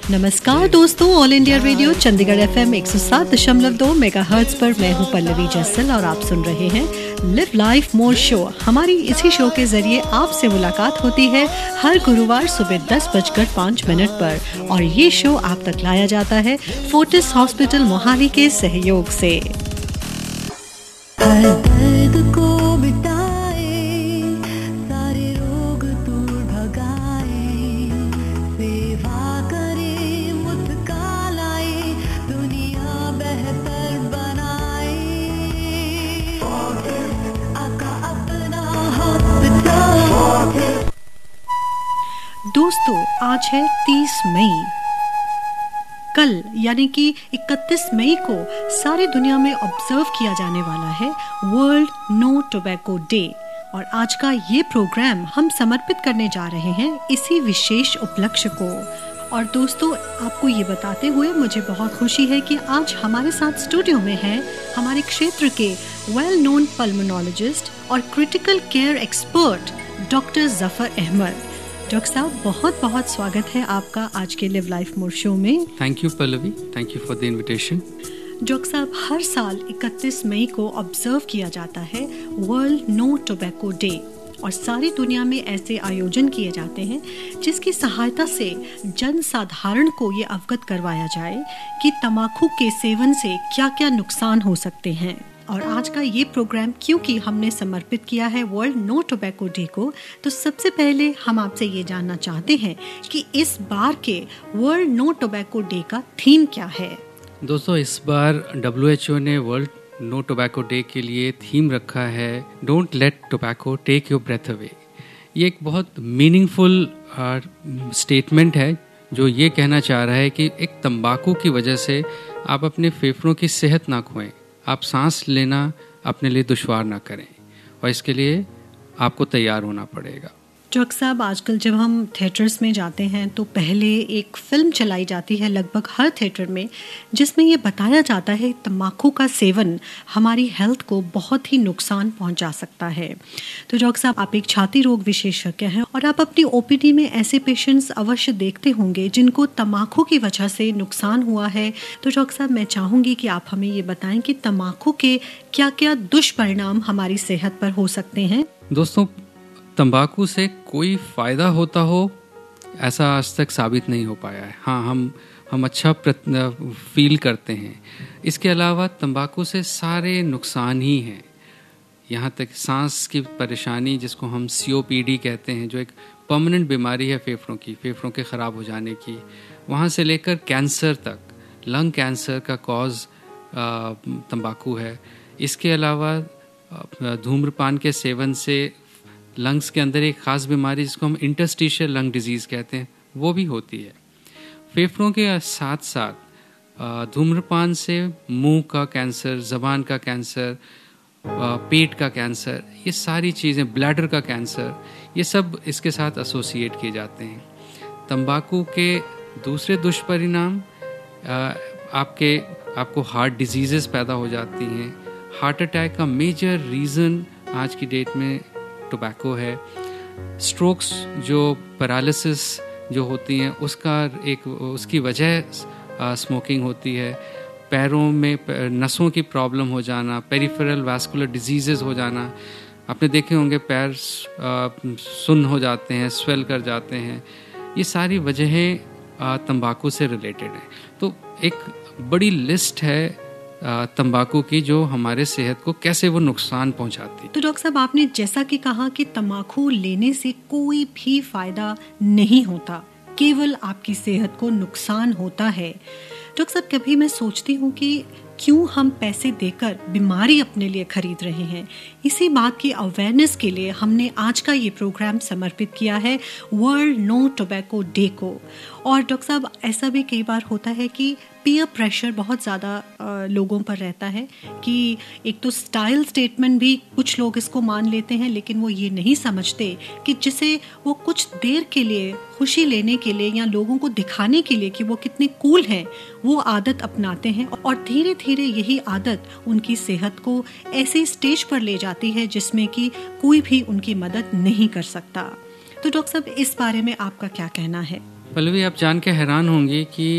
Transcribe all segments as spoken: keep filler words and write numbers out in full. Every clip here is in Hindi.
नमस्कार दोस्तों, all India radio Chandigarh FM एक सौ सात दशमलव दो मेगाहर्ट्ज पर मैं हूं पल्लवी जस्सल और आप सुन रहे हैं लिव लाइफ मोर शो। हमारी इसी शो के जरिए आपसे मुलाकात होती है हर गुरुवार सुबह दस बजकर पाँच मिनट पर और ये शो आप तक लाया जाता है फोर्टिस हॉस्पिटल मोहाली के सहयोग से। हर दर्द को दोस्तों, आज है तीस मई। कल यानी कि इकतीस मई को सारी दुनिया में ऑब्जर्व किया जाने वाला है वर्ल्ड नो टोबैको डे और आज का ये प्रोग्राम हम समर्पित करने जा रहे हैं इसी विशेष उपलक्ष्य को। और दोस्तों, आपको ये बताते हुए मुझे बहुत खुशी है कि आज हमारे साथ स्टूडियो में है हमारे क्षेत्र के वेल नोन पल्मोनोलॉजिस्ट और critical care expert doctor Zafar Ahmad. Doctor साहब, बहुत बहुत स्वागत है आपका आज के लिव लाइफ मोर शो में। Thank you Pallavi, thank you for the invitation. Doctor साहब, हर साल इकतीस मई को ऑब्जर्व किया जाता है वर्ल्ड नो टोबैको डे और सारी दुनिया में ऐसे आयोजन किए जाते हैं जिसकी सहायता से जन साधारण को ये अवगत करवाया जाए कि तंबाकू के सेवन से क्या क्या नुकसान हो सकते हैं। और आज का ये प्रोग्राम क्योंकि हमने समर्पित किया है वर्ल्ड नो टोबैको डे को, तो सबसे पहले हम आपसे ये जानना चाहते हैं कि इस बार के वर्ल्ड नो टोबैको डे का थीम क्या है। दोस्तों, इस बार डब्ल्यू एच ओ ने वर्ल्ड नो टोबैको डे के लिए थीम रखा है don't let tobacco take your breath away. ये एक बहुत मीनिंगफुल स्टेटमेंट है जो ये कहना चाह रहा है कि एक तंबाकू की वजह से आप अपने फेफड़ों की सेहत ना खोएं, आप सांस लेना अपने लिए दुश्वार ना करें और इसके लिए आपको तैयार होना पड़ेगा। डॉक्टर साहब, आजकल जब हम थिएटर्स में जाते हैं तो पहले एक फिल्म चलाई जाती है लगभग हर थिएटर में जिसमें ये बताया जाता है तंबाकू का सेवन हमारी हेल्थ को बहुत ही नुकसान पहुंचा सकता है। तो डॉक्टर साहब, आप एक छाती रोग विशेषज्ञ हैं और आप अपनी ओपीडी में ऐसे पेशेंट्स अवश्य देखते होंगे जिनको तंबाकू की वजह से नुकसान हुआ है। तो डॉक्टर साहब, मैं चाहूँगी कि आप हमें ये बताएं कि तंबाकू के क्या क्या दुष्परिणाम हमारी सेहत पर हो सकते हैं। दोस्तों, तंबाकू से कोई फ़ायदा होता हो ऐसा आज तक साबित नहीं हो पाया है। हाँ, हम हम अच्छा फील करते हैं। इसके अलावा तंबाकू से सारे नुकसान ही हैं। यहाँ तक सांस की परेशानी जिसको हम सी ओ पी डी कहते हैं, जो एक परमानेंट बीमारी है फेफड़ों की, फेफड़ों के ख़राब हो जाने की, वहाँ से लेकर कैंसर तक, लंग कैंसर का कॉज तंबाकू है। इसके अलावा धूम्रपान के सेवन से लंग्स के अंदर एक ख़ास बीमारी जिसको हम इंटरस्टिशियल लंग डिजीज़ कहते हैं वो भी होती है। फेफड़ों के साथ साथ धूम्रपान से मुंह का कैंसर, ज़बान का कैंसर, पेट का कैंसर, ये सारी चीज़ें, ब्लैडर का कैंसर, ये सब इसके साथ एसोसिएट किए जाते हैं। तंबाकू के दूसरे दुष्परिणाम आपके आपको हार्ट डिजीज़ेस पैदा हो जाती हैं। हार्ट अटैक का मेजर रीज़न आज की डेट में टोबैको है। स्ट्रोक्स, जो पैरालिसिस जो होती हैं, उसका एक उसकी वजह स्मोकिंग होती है। पैरों में नसों की प्रॉब्लम हो जाना, पेरिफेरल वास्कुलर डिजीज़ेस हो जाना, आपने देखे होंगे पैर सुन्न हो जाते हैं, स्वेल कर जाते हैं। ये सारी वजहें तंबाकू से रिलेटेड हैं। तो एक बड़ी लिस्ट है तंबाकू की जो हमारे सेहत को कैसे वो नुकसान पहुंचाती है। तो डॉक्टर साहब, आपने जैसा कि कहा कि तंबाकू लेने से कोई भी फायदा नहीं होता, केवल आपकी सेहत को नुकसान होता है। डॉक्टर साहब, कभी मैं सोचती हूँ कि क्यों हम पैसे देकर बीमारी अपने लिए खरीद रहे हैं। इसी बात की अवेयरनेस के लिए हमने आज का ये प्रोग्राम समर्पित किया है वर्ल्ड नो टोबैको डे को। और डॉक्टर साहब, ऐसा भी कई बार होता है कि पीयर प्रेशर बहुत ज़्यादा लोगों पर रहता है कि एक तो स्टाइल स्टेटमेंट भी कुछ लोग इसको मान लेते हैं, लेकिन वो ये नहीं समझते कि जिसे वो कुछ देर के लिए खुशी लेने के लिए या लोगों को दिखाने के लिए कि वो कितने कूल हैं, वो आदत अपनाते हैं और धीरे धीरे यही आदत उनकी सेहत को ऐसे स्टेज पर ले जाती है जिसमें कि कोई भी उनकी मदद नहीं कर सकता। तो डॉक्टर साहब, इस बारे में आपका क्या कहना है? पल्लवी, आप जान के हैरान होंगी कि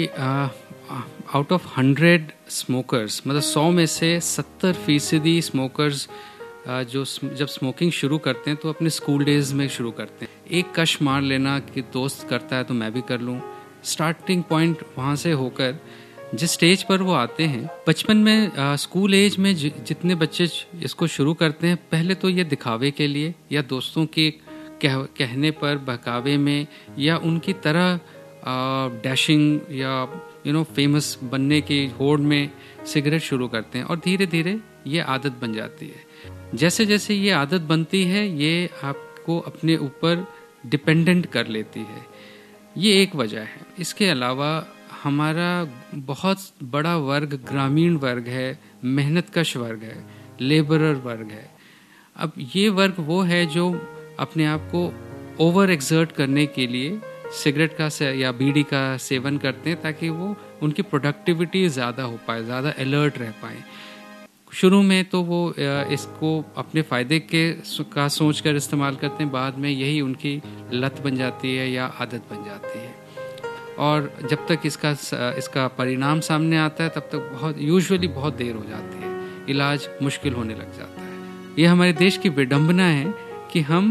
आउट ऑफ हंड्रेड स्मोकर्स, मतलब सौ में से सत्तर फीसदी स्मोकर्स जो जब स्मोकिंग शुरू करते हैं तो अपने स्कूल डेज में शुरू करते हैं। एक कश मार लेना कि दोस्त करता है तो मैं भी कर लूँ, स्टार्टिंग पॉइंट वहाँ से होकर जिस स्टेज पर वो आते हैं बचपन में, आ, स्कूल एज में ज, जितने बच्चे इसको शुरू करते हैं, पहले तो ये दिखावे के लिए या दोस्तों के कह, कहने पर बहकावे में या उनकी तरह डैशिंग या यू नो फेमस बनने की होड़ में सिगरेट शुरू करते हैं और धीरे धीरे ये आदत बन जाती है। जैसे जैसे ये आदत बनती है ये आपको अपने ऊपर डिपेंडेंट कर लेती है। ये एक वजह है। इसके अलावा हमारा बहुत बड़ा वर्ग ग्रामीण वर्ग है, मेहनतकश वर्ग है, लेबरर वर्ग है। अब ये वर्ग वो है जो अपने आप को ओवर एक्सर्ट करने के लिए सिगरेट का से या बीड़ी का सेवन करते हैं ताकि वो उनकी प्रोडक्टिविटी ज़्यादा हो पाए, ज़्यादा अलर्ट रह पाए। शुरू में तो वो इसको अपने फ़ायदे के का सोच कर इस्तेमाल करते हैं, बाद में यही उनकी लत बन जाती है या आदत बन जाती है। और जब तक इसका इसका परिणाम सामने आता है तब तक बहुत यूजुअली बहुत देर हो जाती है, इलाज मुश्किल होने लग जाता है। ये हमारे देश की विडंबना है कि हम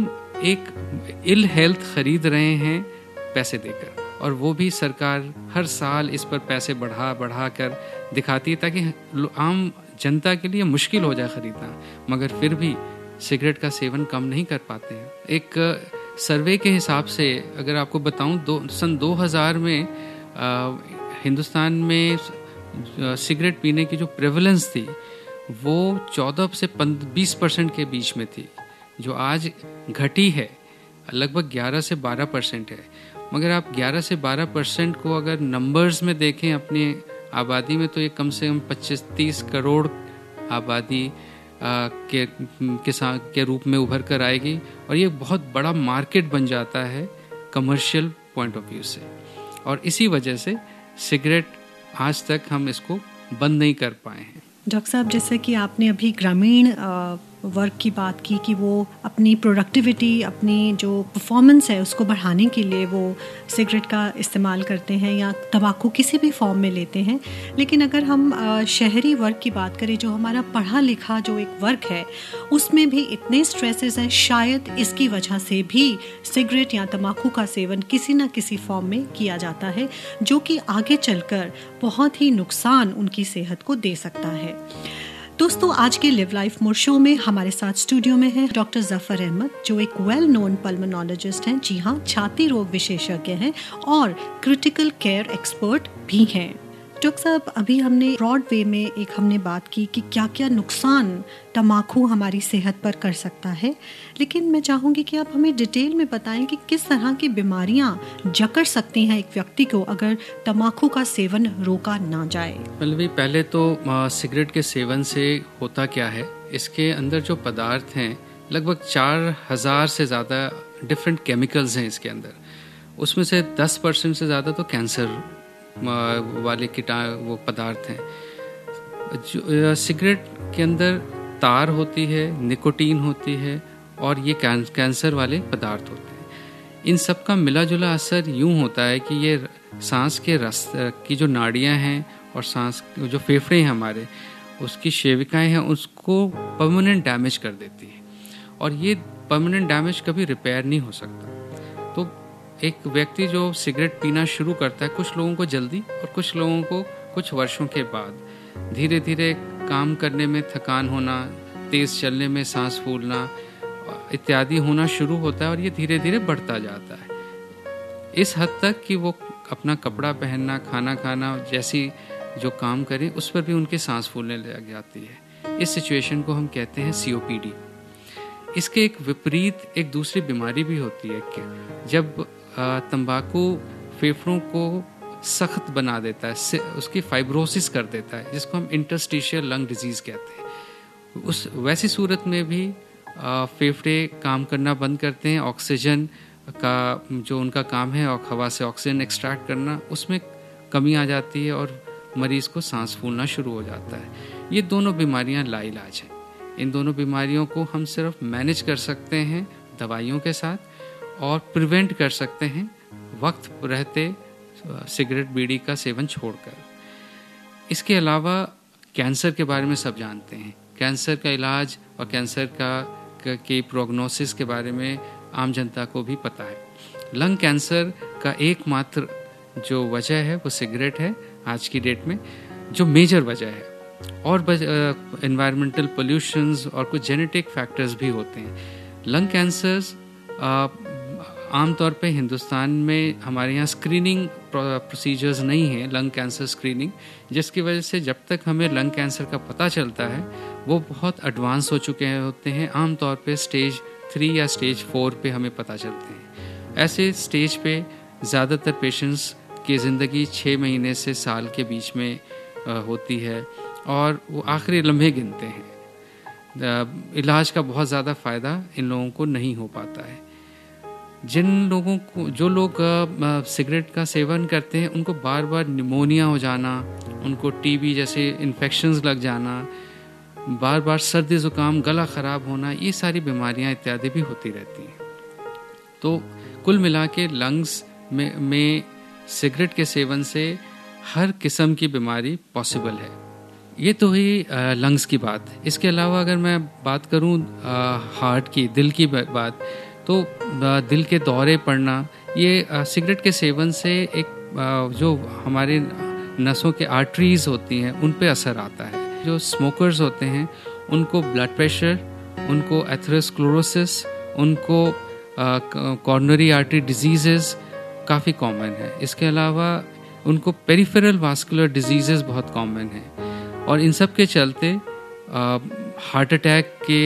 एक इल हेल्थ खरीद रहे हैं पैसे देकर, और वो भी सरकार हर साल इस पर पैसे बढ़ा बढ़ा कर दिखाती है ताकि आम जनता के लिए मुश्किल हो जाए खरीदना, मगर फिर भी सिगरेट का सेवन कम नहीं कर पाते हैं। एक सर्वे के हिसाब से अगर आपको बताऊं, दो सन दो हज़ार में आ, हिंदुस्तान में सिगरेट पीने की जो प्रेवलेंस थी वो चौदह से बीस परसेंट के बीच में थी, जो आज घटी है लगभग ग्यारह से बारह परसेंट है। मगर आप ग्यारह से बारह परसेंट को अगर नंबर्स में देखें अपनी आबादी में, तो ये कम से कम पच्चीस तीस करोड़ आबादी आ, के किसान के रूप में उभर कर आएगी, और ये बहुत बड़ा मार्केट बन जाता है कमर्शियल पॉइंट ऑफ व्यू से। और इसी वजह से सिगरेट आज तक हम इसको बंद नहीं कर पाए हैं। डॉक्टर साहब, जैसे कि आपने अभी ग्रामीण वर्क की बात की कि वो अपनी प्रोडक्टिविटी, अपनी जो परफॉर्मेंस है उसको बढ़ाने के लिए वो सिगरेट का इस्तेमाल करते हैं या तंबाकू किसी भी फॉर्म में लेते हैं, लेकिन अगर हम शहरी वर्ग की बात करें, जो हमारा पढ़ा लिखा जो एक वर्ग है, उसमें भी इतने स्ट्रेसेस हैं, शायद इसकी वजह से भी सिगरेट या तंबाकू का सेवन किसी न किसी फॉर्म में किया जाता है, जो कि आगे चलकर बहुत ही नुकसान उनकी सेहत को दे सकता है। दोस्तों, आज के लिव लाइफ मोर शो में हमारे साथ स्टूडियो में हैं डॉक्टर जफर अहमद, जो एक वेल नोन पल्मोनोलॉजिस्ट हैं। जी हाँ, छाती रोग विशेषज्ञ हैं और क्रिटिकल केयर एक्सपर्ट भी हैं। डॉक्टर साहब, अभी हमने ब्रॉड वे में एक हमने बात की कि क्या क्या नुकसान तंबाकू हमारी सेहत पर कर सकता है, लेकिन मैं चाहूँगी कि आप हमें डिटेल में बताएं कि किस तरह की बीमारियां जकड़ सकती हैं एक व्यक्ति को अगर तंबाकू का सेवन रोका ना जाए। पल्लवी, पहले तो सिगरेट के सेवन से होता क्या है, इसके अंदर जो पदार्थ हैं लगभग चार हजार से ज़्यादा डिफरेंट केमिकल्स हैं इसके अंदर। उसमें से दस परसेंट से ज़्यादा तो कैंसर वाले कीटाणु वो पदार्थ हैं। जो सिगरेट के अंदर तार होती है, निकोटीन होती है, और ये कैंसर वाले पदार्थ होते हैं। इन सब का मिला जुला असर यूं होता है कि ये सांस के रस की जो नाड़ियां हैं और सांस जो फेफड़े हैं हमारे, उसकी सेविकाएं हैं, उसको परमानेंट डैमेज कर देती है, और ये परमानेंट डैमेज कभी रिपेयर नहीं हो सकता। तो एक व्यक्ति जो सिगरेट पीना शुरू करता है, कुछ लोगों को जल्दी और कुछ लोगों को कुछ वर्षों के बाद धीरे धीरे काम करने में थकान होना, तेज चलने में सांस फूलना इत्यादि होना शुरू होता है, और ये धीरे धीरे बढ़ता जाता है इस हद तक कि वो अपना कपड़ा पहनना, खाना खाना जैसी जो काम करें उस पर भी उनकी सांस फूलने लग जाती है। इस सिचुएशन को हम कहते हैं सी ओ पी डी। इसके एक विपरीत एक दूसरी बीमारी भी होती है कि जब तंबाकू फेफड़ों को सख्त बना देता है, उसकी फाइब्रोसिस कर देता है, जिसको हम इंटरस्टिशियल लंग डिजीज़ कहते हैं। उस वैसी सूरत में भी फेफड़े काम करना बंद करते हैं, ऑक्सीजन का जो उनका काम है और हवा से ऑक्सीजन एक्सट्रैक्ट करना, उसमें कमी आ जाती है और मरीज़ को सांस फूलना शुरू हो जाता है। ये दोनों बीमारियां लाइलाज हैं। इन दोनों बीमारियों को हम सिर्फ मैनेज कर सकते हैं दवाइयों के साथ, और प्रिवेंट कर सकते हैं वक्त रहते सिगरेट बीड़ी का सेवन छोड़कर। इसके अलावा कैंसर के बारे में सब जानते हैं, कैंसर का इलाज और कैंसर का के प्रोग्नोसिस के बारे में आम जनता को भी पता है। लंग कैंसर का एकमात्र जो वजह है वो सिगरेट है आज की डेट में, जो मेजर वजह है। और एनवायरमेंटल पोल्यूशंस और कुछ जेनेटिक फैक्टर्स भी होते हैं। लंग कैंसर्स आमतौर पे हिंदुस्तान में हमारे यहाँ स्क्रीनिंग प्रोसीजर्स नहीं है, लंग कैंसर स्क्रीनिंग, जिसकी वजह से जब तक हमें लंग कैंसर का पता चलता है वो बहुत एडवांस हो चुके होते हैं। आमतौर पे स्टेज थ्री या स्टेज फोर पे हमें पता चलते हैं। ऐसे स्टेज पे ज़्यादातर पेशेंट्स की ज़िंदगी छः महीने से साल के बीच में होती है और वो आखिरी लम्हे गिनते हैं। इलाज का बहुत ज़्यादा फ़ायदा इन लोगों को नहीं हो पाता है। जिन लोगों को जो लोग सिगरेट का सेवन करते हैं उनको बार बार निमोनिया हो जाना, उनको टीबी जैसे इन्फेक्शंस लग जाना, बार बार सर्दी ज़ुकाम, गला ख़राब होना, ये सारी बीमारियां इत्यादि भी होती रहती हैं। तो कुल मिला के लंग्स में, में सिगरेट के सेवन से हर किस्म की बीमारी पॉसिबल है। ये तो हुई लंग्स की बात। इसके अलावा अगर मैं बात करूं हार्ट की, दिल की बात, तो दिल के दौरे पड़ना, ये सिगरेट के सेवन से एक जो हमारे नसों के आर्टरीज होती हैं उन पे असर आता है। जो स्मोकर्स होते हैं उनको ब्लड प्रेशर, उनको एथेरोस्क्लेरोसिस, उनको कॉर्नरी आर्टरी डिजीज़ेस काफ़ी कॉमन है। इसके अलावा उनको पेरिफेरल वास्कुलर डिजीज़ेस बहुत कॉमन हैं और इन सब के चलते हार्ट अटैक के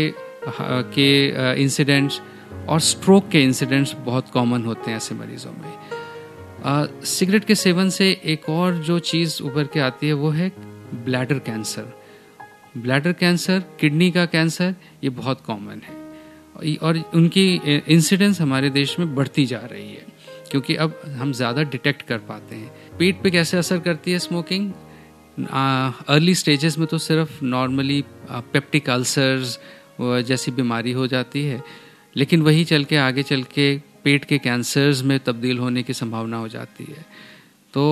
के इंसिडेंट्स और स्ट्रोक के इंसिडेंट्स बहुत कॉमन होते हैं ऐसे मरीज़ों में। आ, सिगरेट के सेवन से एक और जो चीज़ उभर के आती है वो है bladder cancer. Bladder cancer, kidney का कैंसर, ये बहुत कॉमन है और उनकी इंसिडेंस हमारे देश में बढ़ती जा रही है क्योंकि अब हम ज़्यादा डिटेक्ट कर पाते हैं। पेट पे कैसे असर करती है स्मोकिंग? अर्ली स्टेजेस में तो सिर्फ नॉर्मली पेप्टिक अल्सर्स जैसी बीमारी हो जाती है, लेकिन वही चल के आगे चल के पेट के कैंसर्स में तब्दील होने की संभावना हो जाती है। तो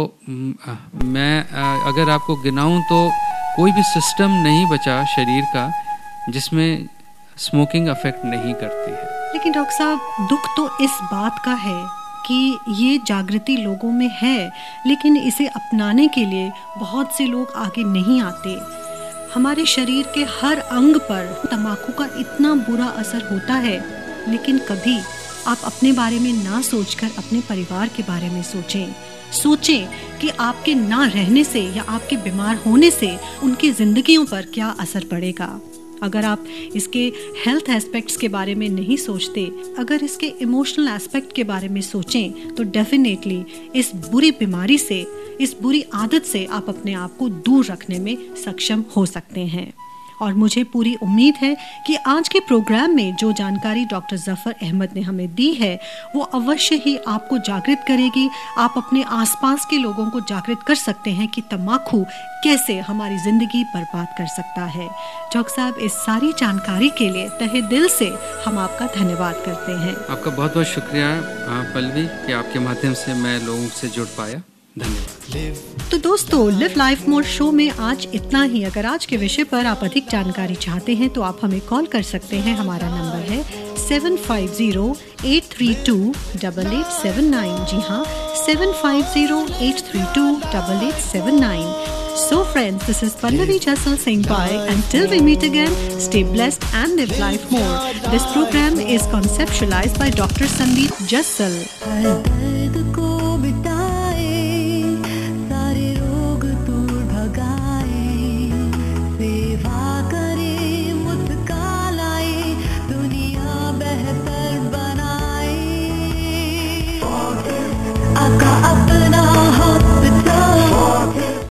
मैं अगर आपको गिनाऊं तो कोई भी सिस्टम नहीं बचा शरीर का जिसमें स्मोकिंग अफेक्ट नहीं करती है। लेकिन डॉक्टर साहब, दुख तो इस बात का है कि ये जागृति लोगों में है, लेकिन इसे अपनाने के लिए बहुत से लोग आगे नहीं आते। हमारे शरीर के हर अंग पर तंबाकू का इतना बुरा असर होता है, लेकिन कभी आप अपने बारे में ना सोचकर अपने परिवार के बारे में सोचें। सोचें कि आपके ना रहने से या आपके बीमार होने से उनकी जिंदगियों पर क्या असर पड़ेगा। अगर आप इसके हेल्थ एस्पेक्ट्स के बारे में नहीं सोचते, अगर इसके इमोशनल एस्पेक्ट के बारे में सोचें, तो डेफिनेटली इस बुरी बीमारी से, इस बुरी आदत से आप अपने आप को दूर रखने में सक्षम हो सकते हैं। और मुझे पूरी उम्मीद है कि आज के प्रोग्राम में जो जानकारी डॉक्टर जफर अहमद ने हमें दी है वो अवश्य ही आपको जागृत करेगी। आप अपने आसपास के लोगों को जागृत कर सकते हैं कि तंबाकू कैसे हमारी जिंदगी बर्बाद कर सकता है। डॉक्टर साहब, इस सारी जानकारी के लिए तहे दिल से हम आपका धन्यवाद करते हैं। आपका बहुत बहुत शुक्रिया पल्लवी कि आपके माध्यम से मैं लोगों से जुड़ पाया। धन्यवाद। तो दोस्तों, लिव लाइफ मोर शो में आज इतना ही। अगर आज के विषय पर आप अधिक जानकारी चाहते हैं तो आप हमें कॉल कर सकते हैं। हमारा नंबर है seven five zero eight three two double eight seven nine. जी हाँ, seven five zero eight three two double eight seven nine. So friends, this is Pallavi Jassal saying bye. Until we meet again, stay blessed and live life more. This program is conceptualized by Doctor Sandeep Jassal.